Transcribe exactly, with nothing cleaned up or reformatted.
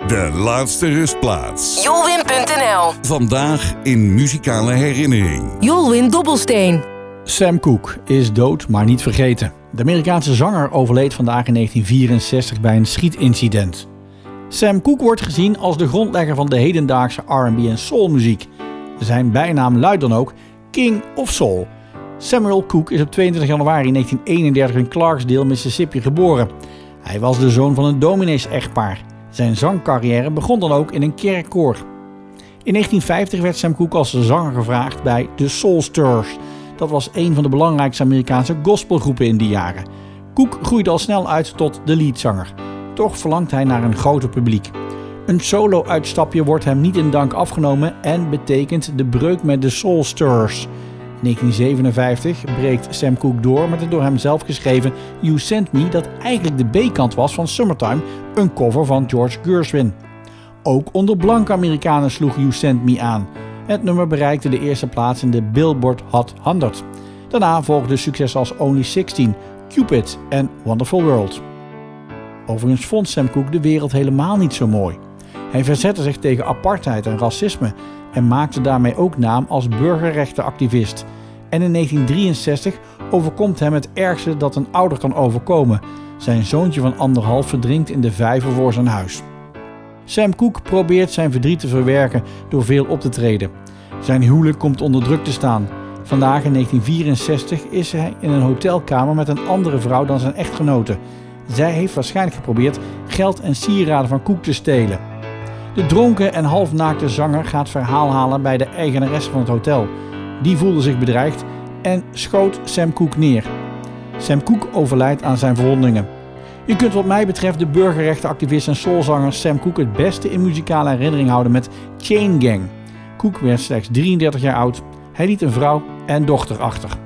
De laatste rustplaats. Jolwin punt n l. Vandaag in muzikale herinnering. Jolwin Dobbelsteen. Sam Cooke is dood, maar niet vergeten. De Amerikaanse zanger overleed vandaag in negentien vierenzestig bij een schietincident. Sam Cooke wordt gezien als de grondlegger van de hedendaagse R en B en soulmuziek. Zijn bijnaam luidt dan ook King of Soul. Samuel Cooke is op tweeëntwintig januari negentien eenendertig in Clarksdale, Mississippi geboren. Hij was de zoon van een dominees-echtpaar. Zijn zangcarrière begon dan ook in een kerkkoor. In negentien vijftig werd Sam Cooke als zanger gevraagd bij de Soul Stirrers. Dat was een van de belangrijkste Amerikaanse gospelgroepen in die jaren. Cooke groeide al snel uit tot de leadzanger. Toch verlangt hij naar een groter publiek. Een solo-uitstapje wordt hem niet in dank afgenomen en betekent de breuk met de Soul Stirrers. In negentien zevenenvijftig breekt Sam Cooke door met het door hem zelf geschreven You Sent Me, dat eigenlijk de B-kant was van Summertime, een cover van George Gershwin. Ook onder blanke Amerikanen sloeg You Sent Me aan. Het nummer bereikte de eerste plaats in de Billboard Hot honderd. Daarna volgden successen als Only sixteen, Cupid en Wonderful World. Overigens vond Sam Cooke de wereld helemaal niet zo mooi. Hij verzette zich tegen apartheid en racisme en maakte daarmee ook naam als burgerrechtenactivist. En in negentien drieënzestig overkomt hem het ergste dat een ouder kan overkomen. Zijn zoontje van anderhalf verdrinkt in de vijver voor zijn huis. Sam Cooke probeert zijn verdriet te verwerken door veel op te treden. Zijn huwelijk komt onder druk te staan. Vandaag in negentien vierenzestig is hij in een hotelkamer met een andere vrouw dan zijn echtgenote. Zij heeft waarschijnlijk geprobeerd geld en sieraden van Cooke te stelen. De dronken en halfnaakte zanger gaat verhaal halen bij de eigenaresse van het hotel. Die voelde zich bedreigd en schoot Sam Cooke neer. Sam Cooke overlijdt aan zijn verwondingen. Je kunt wat mij betreft de burgerrechtenactivist en soulzanger Sam Cooke het beste in muzikale herinnering houden met Chain Gang. Cooke werd slechts drieëndertig jaar oud. Hij liet een vrouw en dochter achter.